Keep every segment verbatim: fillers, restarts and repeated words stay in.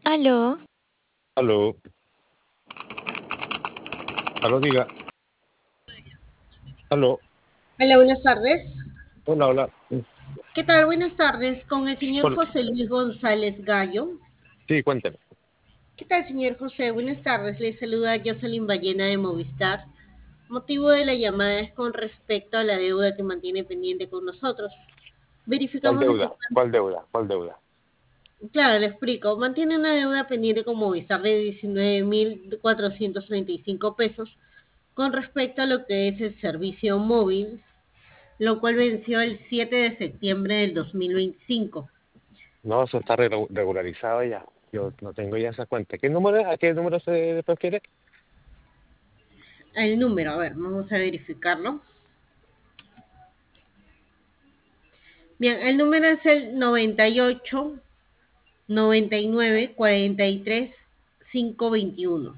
Aló, Aló, aló, diga. Aló, Hola, buenas tardes. hola, hola. ¿Qué tal? Buenas tardes con el señor Hola. José Luis González Gallo. Sí, cuénteme. ¿Qué tal, señor José? Buenas tardes. Le saluda Jocelyn Ballena de Movistar. Motivo de la llamada es con respecto a la deuda que mantiene pendiente con nosotros. ¿Cuál Verificamos de que, deuda? ¿Cuál deuda? ¿Cuál deuda? claro, le explico, mantiene una deuda pendiente con Movistar de diecinueve mil cuatrocientos treinta y cinco pesos con respecto a lo que es el servicio móvil, lo cual venció el siete de septiembre del dos mil veinticinco. No, eso está regu- regularizado ya. Yo no tengo ya esa cuenta. ¿Qué número es? ¿A qué número se refiere? El número, a ver, vamos a verificarlo. Bien, el número es el noventa y ocho, noventa y nueve, cuarenta y tres, quinientos veintiuno.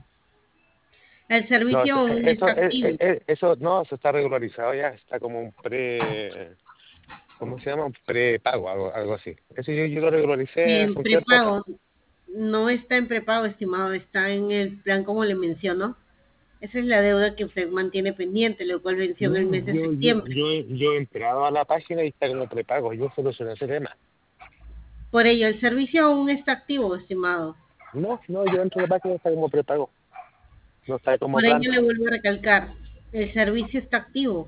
El No, eso, servicio aún eso, está eh, eh, activo. eh, eso, no, eso está regularizado ya. Está como un pre, ¿cómo se llama? Un prepago, algo, algo así. Eso yo, yo lo regularicé hace En un tiempo atrás. prepago, no está en prepago, estimado, está en el plan como le menciono. Esa es la deuda que usted mantiene pendiente, lo cual venció en el No, mes de yo, yo, septiembre. yo, yo he entrado a la página y está como prepago. Yo solucioné ese tema. Por ello, el servicio aún está activo, estimado. No, no, yo entro a la página y está como prepago. No está como Por plan. ello le vuelvo a recalcar, el servicio está activo.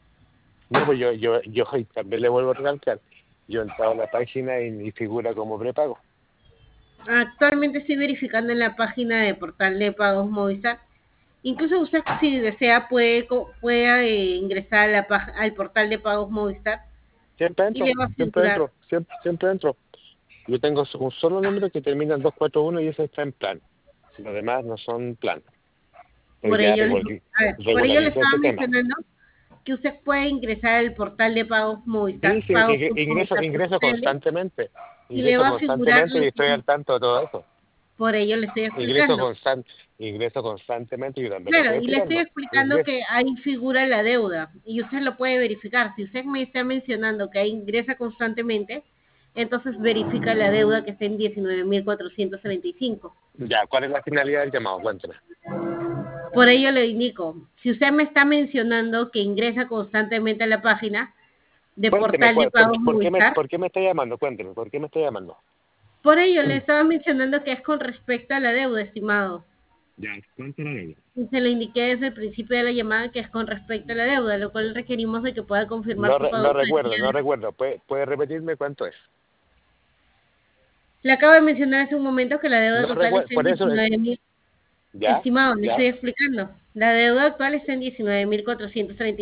No, pues yo, yo, yo también le vuelvo a recalcar. Yo he entrado a la página y, y figura como prepago. Actualmente estoy verificando en la página de portal de pagos Movistar. Incluso usted, si desea, puede, puede eh, ingresar a la, al portal de pagos Movistar Siempre y le entro, va a siempre figurar. entro, siempre, siempre entro. Yo tengo un solo número que termina en dos cuatro uno y ese está en plan. Los demás no son plan. Pero Por ya ello, le, regular, a ver, por ello le regularicé estaba ese tema. mencionando que usted puede ingresar al portal de pagos Sí, Movistar, sí, ing- ingreso, ingreso pagos.movistar.cl constantemente. y le Ingreso va a figurar, constantemente y estoy al tanto de todo eso. por ello le estoy Ingreso explicando. constan, ingreso constantemente y yo también lo Claro, estoy y le estoy explicando. explicando Ingreso. que ahí figura la deuda y usted lo puede verificar. Si usted me está mencionando que ahí ingresa constantemente, entonces verifica la deuda que está en diecinueve mil cuatrocientos treinta y cinco. Ya, ¿cuál es la finalidad del llamado? Cuénteme. Por ello le indico, si usted me está mencionando que ingresa constantemente a la página de Cuénteme, portal de cuál- por, pagos por qué me, Movistar, por qué me está llamando? Cuénteme, ¿por qué me está llamando? por ello le estaba mencionando que es con respecto a la deuda, estimado. Ya, ¿cuánto era ella? Y se le indiqué desde el principio de la llamada que es con respecto a la deuda, lo cual requerimos de que pueda confirmar No, su re- pago no para el recuerdo, día no de hoy. recuerdo. ¿Puede, puede repetirme cuánto es? Le acabo de mencionar hace un momento que la deuda No total recuerdo, está en por eso, eh, diecinueve mil. ya, Estimado, le ya. estoy explicando. La deuda actual está en diecinueve mil cuatrocientos treinta